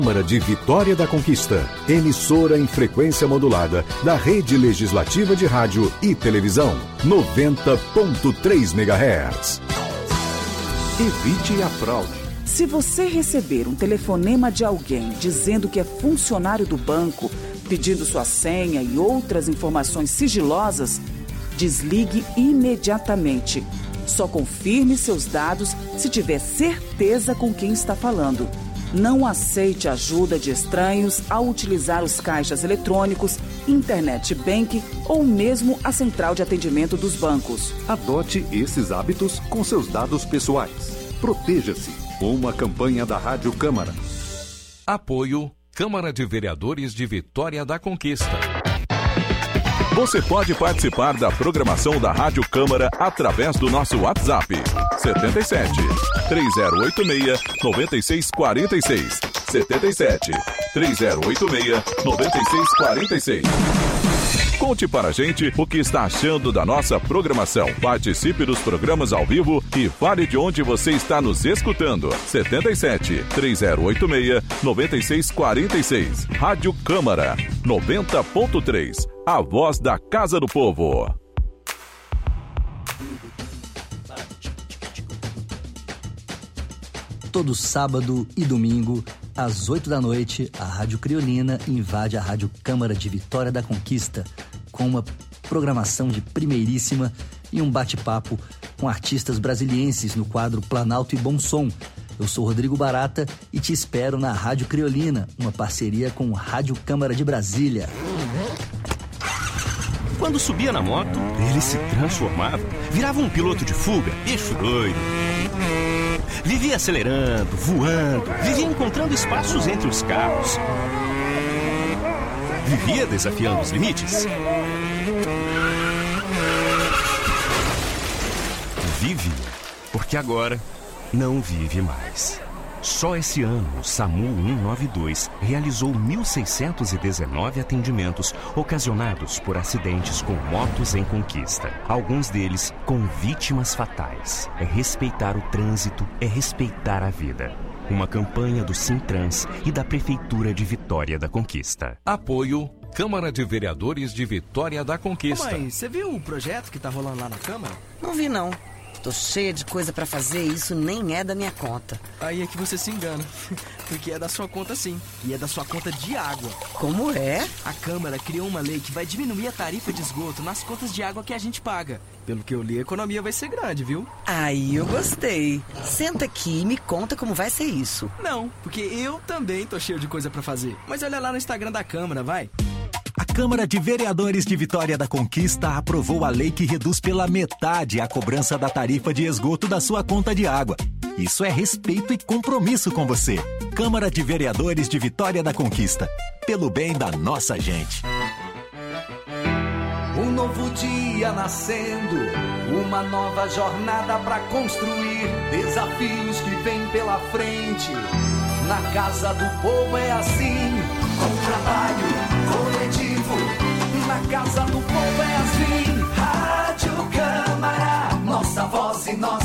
Câmara de Vitória da Conquista, emissora em frequência modulada da Rede Legislativa de Rádio e Televisão, 90.3 MHz. Evite a fraude. Se você receber um telefonema de alguém dizendo que é funcionário do banco, pedindo sua senha e outras informações sigilosas, desligue imediatamente. Só confirme seus dados se tiver certeza com quem está falando. Não aceite ajuda de estranhos ao utilizar os caixas eletrônicos, internet banking ou mesmo a central de atendimento dos bancos. Adote esses hábitos com seus dados pessoais. Proteja-se. Uma campanha da Rádio Câmara. Apoio Câmara de Vereadores de Vitória da Conquista. Você pode participar da programação da Rádio Câmara através do nosso WhatsApp 77 3086 9646 77 3086 9646. Conte para a gente o que está achando da nossa programação. Participe dos programas ao vivo e fale de onde você está nos escutando. 77 3086 9646. Rádio Câmara 90.3. A voz da Casa do Povo. Todo sábado e domingo, às 8 da noite, a Rádio Criolina invade a Rádio Câmara de Vitória da Conquista com uma programação de primeiríssima e um bate-papo com artistas brasilienses no quadro Planalto e Bom Som. Eu sou Rodrigo Barata e te espero na Rádio Criolina, uma parceria com Rádio Câmara de Brasília. Quando subia na moto, ele se transformava, virava um piloto de fuga, bicho doido. Vivia acelerando, voando, vivia encontrando espaços entre os carros. Vivia desafiando os limites. Vive, porque agora não vive mais. Só esse ano, o SAMU 192 realizou 1.619 atendimentos ocasionados por acidentes com motos em Conquista. Alguns deles com vítimas fatais. É respeitar o trânsito, é respeitar a vida. Uma campanha do Sintrans e da Prefeitura de Vitória da Conquista. Apoio Câmara de Vereadores de Vitória da Conquista. Ô mãe, você viu o projeto que tá rolando lá na Câmara? Não vi, não. Tô cheia de coisa pra fazer e isso nem é da minha conta. Aí é que você se engana, porque é da sua conta sim, e é da sua conta de água. Como é? A Câmara criou uma lei que vai diminuir a tarifa de esgoto nas contas de água que a gente paga. Pelo que eu li, a economia vai ser grande, viu? Aí eu gostei. Senta aqui e me conta como vai ser isso. Não, porque eu também tô cheio de coisa pra fazer. Mas olha lá no Instagram da Câmara, vai. A Câmara de Vereadores de Vitória da Conquista aprovou a lei que reduz pela metade a cobrança da tarifa de esgoto da sua conta de água. Isso é respeito e compromisso com você. Câmara de Vereadores de Vitória da Conquista. Pelo bem da nossa gente. Um novo dia nascendo, uma nova jornada pra construir, desafios que vêm pela frente. Na Casa do Povo é assim, com trabalho coletivo. Na Casa do Povo é assim, Rádio Câmara, nossa voz e nossa